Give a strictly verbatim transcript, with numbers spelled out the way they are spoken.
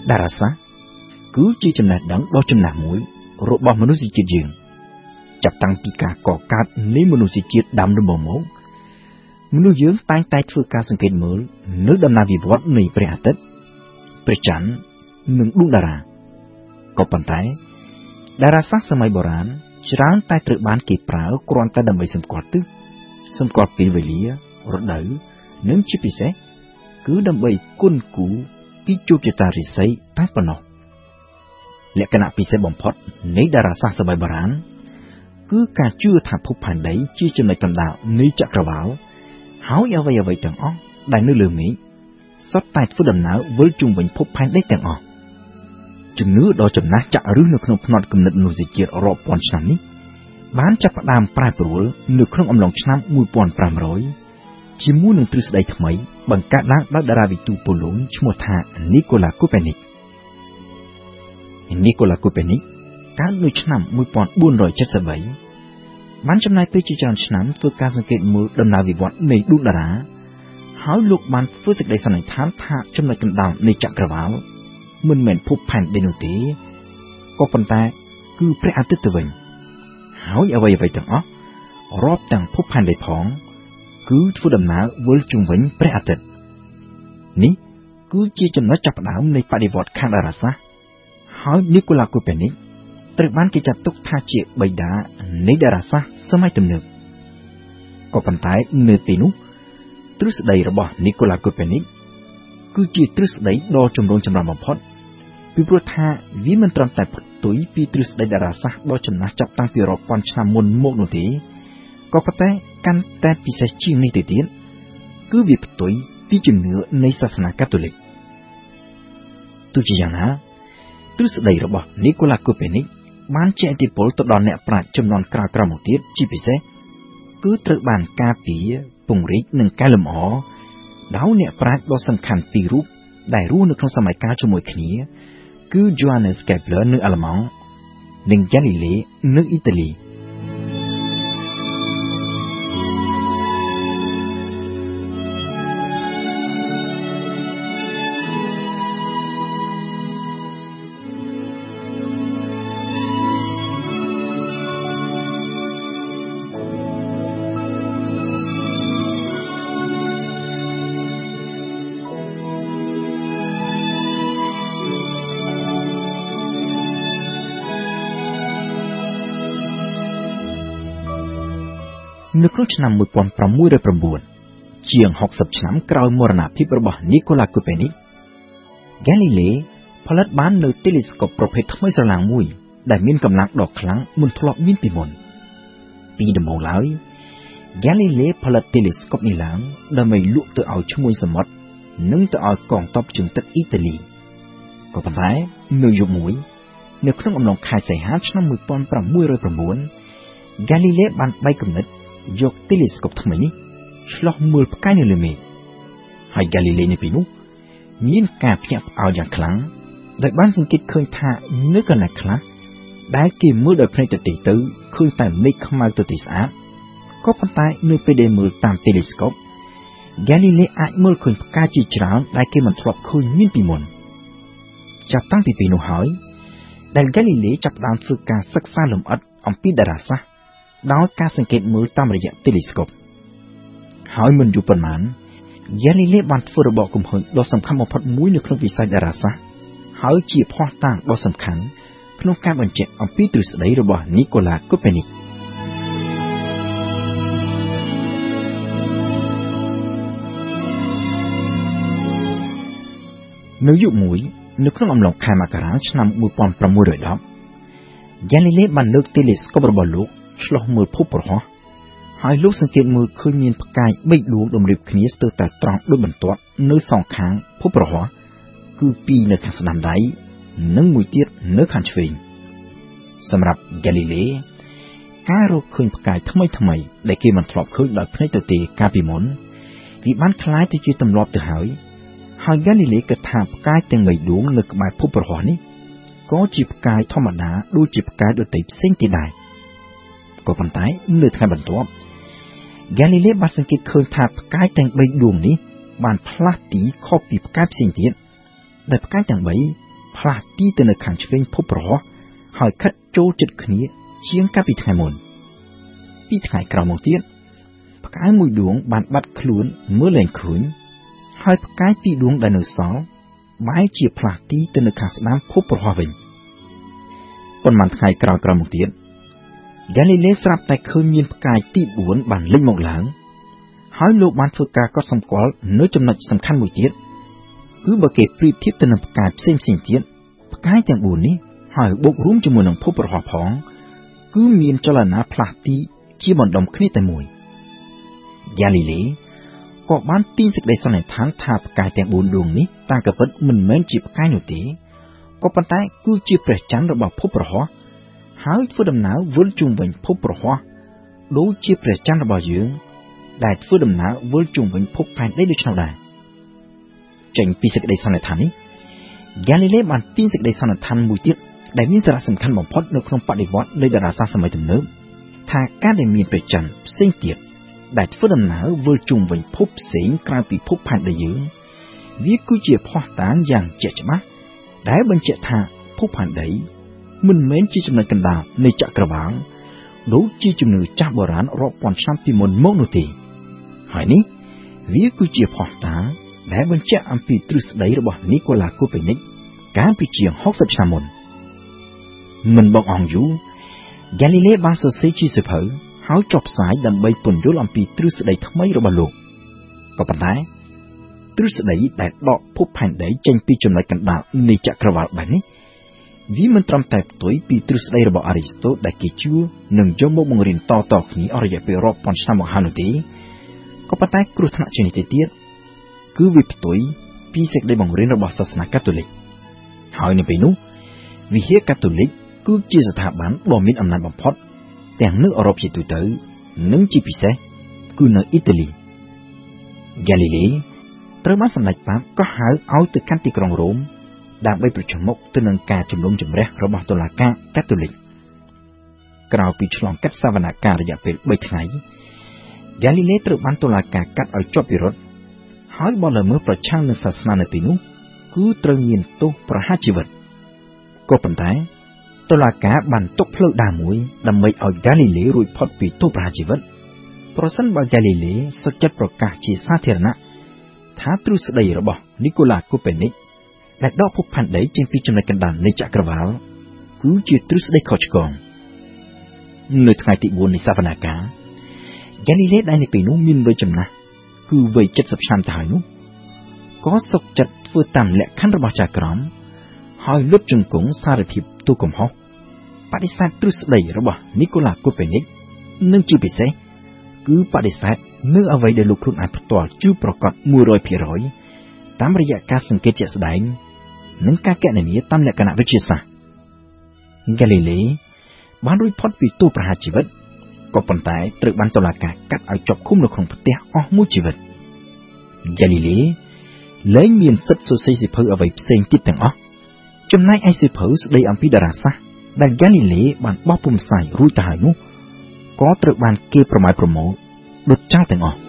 ដារាសាស្ត្រគឺជាចំណេះដឹងដ៏ចំណាស់មួយរបស់មនុស្សជាតិយើងចាប់តាំងពីការកកើតនៃមនុស្សជាតិដើមដំបូងមកមនុស្សយើងតែងតែធ្វើការសង្កេតមើលនៅដំណើរវិវត្តនៃព្រះអាទិត្យព្រះច័ន្ទនិងដួងតារាក៏ប៉ុន្តែតារាសាស្ត្រសម័យបុរាណច្រើនតែត្រូវបានគេប្រើគ្រាន់តែដើម្បីសម្គាល់ទិសសម្គាល់ពេលវេលារដូវនិងជាពិសេសគឺដើម្បីគុណគូពីជួបជតារាសីតែប៉ុណ្ណោះលក្ខណៈពិសេសបំផុតនៃតារាសាស្ត្រសម័យបុរាណគឺការជឿថាភពផែនដីជាចំណុចកណ្ដាលនៃចក្រវាឡហើយអ្វីអ្វីទាំងអស់ដែលនៅលើមេឃសុទ្ធតែធ្វើដំណើរវិលជុំវិញភពផែនដីទាំងអស់ជំនឿដ៏ចំណាស់ចាក់ឫសនៅក្នុងផ្នត់គំនិតមនុស្សជាតិរាប់ពាន់ឆ្នាំនេះបានចាប់ផ្ដើមប្រែប្រួលនៅក្នុងអំឡុងឆ្នាំmột nghìn năm trămជាមួយនឹងទ្រឹស្ដីថ្មីបង្កើតឡើងដោយតារាវិទូប៉ូឡូញឈ្មោះថា Nicolas Copernic Nicolas Copernic កើតនៅឆ្នាំmột nghìn bốn trăm七十三បានចំណាយពេលជាច្រើនឆ្នាំធ្វើការសង្កេតមើលដំណើរវិវត្តនៃដួងតារាហើយលោកបានធ្វើសេចក្តីសន្និដ្ឋានថាចំណុចកណ្ដាលនៃចក្រវាឡមិនមែនភពផែនដីនោះទេក៏ប៉ុន្តែគឺព្រះអាទិត្យទៅវិញហើយអ្វីអ្វីទាំងអស់រាប់ទាំងភពផែនដីផងគឺធ្វើដំណើរវិលជុំវិញព្រះអាទិត្យនេះគឺជាចំណុចចាប់ផ្ដើមនៃបដិវត្តន៍ខាងតារាសាស្ត្រហើយ Nicolas Copernic ត្រូវបានគេចាត់ទុកថាជាបិតានៃតារាសាស្ត្រសម័យទំនើបក៏ប៉ុន្តែនៅពេលនោះទ្រឹស្ដីរបស់ Nicolas Copernic គឺជាទ្រឹស្ដីដ៏ចម្រូងចម្រាសបំផុតពីព្រោះថាវាមិនត្រឹមតែផ្ទុយពីទ្រឹស្ដីតារាសាស្ត្រដ៏ចំណាស់ចាប់តាំងពីរាប់ពាន់ឆ្នាំមុនមកនោះទេក៏ប៉ុន្តែកាន់តែពិសេសជាងនេះទៅទៀតគឺវាផ្ទុយពីជំនឿនៃសាសនាកាតូលិកទោះជាយ៉ាងណាទ្រឹស្ដីរបស់ Nicolas Copernic បានជះឥទ្ធិពលទៅដល់អ្នកប្រាជ្ញជំនាន់ក្រោយៗមកទៀតជាពិសេសគឺត្រូវបានការពារពង្រីកនិងកែលម្អដោយអ្នកប្រាជ្ញដ៏សំខាន់ពីររូបដែលរស់នៅក្នុងសម័យកាលជាមួយគ្នាគឺ Johannes Kepler នៅអាល្លឺម៉ង់និង Galilei នៅអ៊ីតាលីនៅក្នុងឆ្នាំmột nghìn sáu trăm chínជាងហុកសិបឆ្នាំក្រោយមរណភាពរបស់ Nicolas Copernic Galilei ផលិតបាននូវ telescope ប្រភេទថ្មីស្រឡាងមួយដែលមានកម្លាំងដ៏ខ្លាំងមិនធ្លាប់មានពីមុនពីដំបូងឡើយ Galilei ផលិត telescope នេះឡើងដើម្បីលក់ទៅឲ្យឈ្មួញសមុទ្រនិងទៅឲ្យកងទ័ពជើងទឹកអ៊ីតាលីក៏ប៉ុន្តែនៅយប់មួយនៅក្នុងអំឡុងខែសីហាឆ្នាំmột nghìn sáu trăm chín Galilei បានបែកគំនិតយក telescope ថ្មីនេះឆ្លុះមើលផ្កាយនៅលើមេឃហើយ Galilei នៅពេលនោះមានការភ្ញាក់ផ្អើលយ៉ាងខ្លាំងដោយបានសង្កេតឃើញថានៅកន្លែងខ្លះដែលគេមើលដោយភ្នែកទទេទៅឃើញតែមេឃខ្មៅទទេស្អាតក៏ប៉ុន្តែនៅពេលដែលមើលតាម telescope Galilei អាចមើលឃើញផ្កាយជាច្រើនដែលគេមិនធ្លាប់ឃើញមានពីមុនចាប់តាំងពីពេលនោះហើយដែល Galilei ចាប់ផ្ដើមធ្វើការសិក្សាលម្អិតអំពីតារាសាស្ត្រដោយការសង្កេតមើលតាមរយៈ telescope ហើយមិនយូរប៉ុន្មាន Galilei បានធ្វើរបបគំហើញដ៏សំខាន់បំផុតមួយនៅក្នុងវិស័យតារាសាស្ត្រហើយជាភស្តុតាងដ៏សំខាន់ក្នុងការបញ្ជាក់អំពីទ្រឹស្ដីរបស់ Nicolas Copernic នៅយុគមួយនៅក្នុងអំឡុងខែមករាឆ្នាំmột nghìn sáu trăm mười Galilei បានលើក telescope របស់លោកឆ្លុះមើលភពព្រហស្បតិ៍ហើយលោកសង្កេតមើលឃើញមានផ្កាយបីដួងតម្រៀបគ្នាស្ទើរតែត្រង់ដូចបន្ទាត់នៅសងខាងភពព្រហស្បតិ៍គឺពីរនៅខាងស្ដាំដៃនិងមួយទៀតនៅខាងឆ្វេងសម្រាប់ Galilei ការរកឃើញផ្កាយថ្មីថ្មីដែលគេមិនធ្លាប់ឃើញដោយភ្នែកទទេកាលពីមុនវាបានคล้ายទៅជាទម្លាប់ទៅហើយហើយ Galilei គិតថាផ្កាយទាំងបីដួងនៅក្បែរភពព្រហស្បតិ៍នេះក៏ជាផ្កាយធម្មតាដូចជាផ្កាយដទៃផ្សេងទៀតដែរក៏ប៉ុន្តែនៅថ្ងៃបន្ទាប់ Galilei បានសង្កេតឃើញថាផ្កាយទាំងបីដួងនេះបានផ្លាស់ទីខុសពីផ្កាយផ្សេងទៀតដែលផ្កាយទាំងបីផ្លាស់ទីទៅនៅខាងឆ្វេងភពរហ័សហើយខិតចូលចិត្តគ្នាជាងកាលពីថ្ងៃមុនពីថ្ងៃក្រោយមកទៀតផ្កាយមួយដួងបានបាត់ខ្លួនមើលលែងឃើញហើយផ្កាយពីរដួងដែលនៅសល់បែរជាផ្លាស់ទីទៅនៅខាងស្ដាំភពរហ័សវិញប៉ុន្មានថ្ងៃក្រោយក្រោយមកទៀតហ្គាលីលេស្រាប់តែឃើញមានផ្កាយទីបួនបានលេចមកឡើងហើយលោកបានធ្វើការកត់សម្គាល់នៅចំណុចសំខាន់មួយទៀតគឺបើគេប្រៀបធៀបទៅនឹងផ្កាយផ្សេងផ្សេងទៀតផ្កាយទាំងបួននេះហើយបូករួមជាមួយនឹងភពរហ័សផងគឺមានចលនាផ្លាស់ទីជាបណ្ដុំគ្នាតែមួយហ្គាលីលេក៏បានទាញសេចក្តីសន្និដ្ឋានថាផ្កាយទាំងបួនដួងនេះតាមក៏ពិតមិនមែនជាផ្កាយនោះទេក៏ប៉ុន្តែគឺជាព្រះច័ន្ទរបស់ភពរហ័សហើយធ្វើដំណើរវិលជុំវិញភពរហ័សដូចជាព្រះច័ន្ទរបស់យើងដែលធ្វើដំណើរវិលជុំវិញភពផែនដីដូចនោះដែរចេញពីសេចក្តីសន្និដ្ឋាននេះហ្គាលីលេបានទាញសេចក្តីសន្និដ្ឋានមួយទៀតដែលមានសារៈសំខាន់បំផុតនៅក្នុងបដិវត្តន៍នៃតារាសាស្ត្រសម័យទំនើបថាការដែលមានព្រះច័ន្ទផ្សេងទៀតដែលធ្វើដំណើរវិលជុំវិញភពផ្សេងក្រៅពីភពផែនដីយើងវាគឺជាភស្តុតាងយ៉ាងជាក់ច្បាស់ដែលបញ្ជាក់ថាភពផែនដីមិនមែនជាចំណុចកណ្ដាលនៃចក្រវាឡដូចជាជំនឿចាស់បុរាណរាប់ពាន់ឆ្នាំពីមុនមកនោះទេហើយនេះវាគឺជាភស្តុតាងដែលបញ្ជាក់អំពីទ្រឹស្ដីរបស់នីកូឡាកូពេនិកកាលពីជាងហកសិបឆ្នាំមុនមិនបងអង្យូហ្គាលីលេបានសរសេរជាសៀវភៅហើយចុះផ្សាយដើម្បីពន្យល់អំពីទ្រឹស្ដីថ្មីរបស់លោកក៏ប៉ុន្តែទ្រឹស្ដីដែលដកភពផែនដីចេញពីចំណុចកណ្ដាលនៃចក្រវាឡបែបនេះវាមិនត្រឹមតែផ្ទុយពីទ្រឹស្ដីរបស់អារីស្តូតដែលគេជឿនិងយកមកបង្រៀនតៗគ្នាអស់រយៈពេលរាប់ពាន់ឆ្នាំមកហើយនោះទេក៏ប៉ុន្តែគ្រោះថ្នាក់ជានេះទៀតគឺវាផ្ទុយពីសេចក្តីបង្រៀនរបស់សាសនាកាតូលិកហើយនៅពេលនោះវិហារកាតូលិកគឺជាស្ថាប័នដ៏មានអំណាចបំផុតទាំងនៅអឺរ៉ុបជាទូទៅនិងជាពិសេសគឺនៅអ៊ីតាលីហ្គាលីលេត្រូវបានសម្ដេចប៉ាបក៏ហៅឲ្យទៅកាន់ទីក្រុងរ៉ូមដើម្បីប្រជុំមុខទៅនឹងការជំនុំជម្រះរបស់តុលាការកាតូលិកក្រោយពីឆ្លងកាត់សវនកម្មរយៈពេលបីថ្ងៃហ្គាលីលេត្រូវបានតុលាការកាត់ឲ្យជាប់ពិរុទ្ធហើយបទល្មើសប្រឆាំងនឹងសាសនានៅទីនោះគឺត្រូវមានទោសប្រហារជីវិតក៏ប៉ុន្តែតុលាការបានទុកផ្លូវដើរមួយដើម្បីឲ្យហ្គាលីលេរួចផុតពីទោសប្រហារជីវិតប្រសិនបើហ្គាលីលេសុខចិត្តប្រកាសជាសាធារណៈថាទ្រឹស្ដីរបស់នីកូឡាកូពេនិកដែលដកភពផែនដីចេញពីចំណុចកណ្ដាលនៃចក្រវាឡគឺជាទ្រឹស្ដីខុសឆ្គងនៅថ្ងៃទីបួននៃសវនកម្មហ្គាលីលេដែលនៅពេលនោះមានវ័យចំណាស់គឺវ័យ칠십ឆ្នាំទៅហើយនោះក៏សុខចិត្តធ្វើតាមលក្ខខណ្ឌរបស់ចៅក្រមហើយលុតជង្គង់សារភាពទូកំហុសបដិសេធទ្រឹស្ដីរបស់នីកូឡាកូពេនិកនិងជាពិសេសគឺបដិសេធនៅអ្វីដែលលោកខ្លួនឯងផ្ទាល់ជឿប្រកាសមួយរយភាគរយតាមរយៈការសង្កេតជាក់ស្ដែងនិងការគណនាតាមលក្ខណៈវិទ្យាសាស្ត្រហ្គាលីលេបានរួចផុតពីទោសប្រហារជីវិតក៏ប៉ុន្តែត្រូវបានតុលាការកាត់ឲ្យជាប់ឃុំនៅក្នុងផ្ទះអស់មួយជីវិតហ្គាលីលេលែងមានសិទ្ធិសរសេរសៀវភៅអ្វីផ្សេងទៀតទាំងអស់ចំណែកឯសៀវភៅស្ដីអំពីតារាសាស្ត្រដែលហ្គាលីលេបានបោះពុម្ពផ្សាយរួចទៅហើយនោះក៏ត្រូវបានគេប្រម៉ែប្រមូលដុតចោលទាំងអស់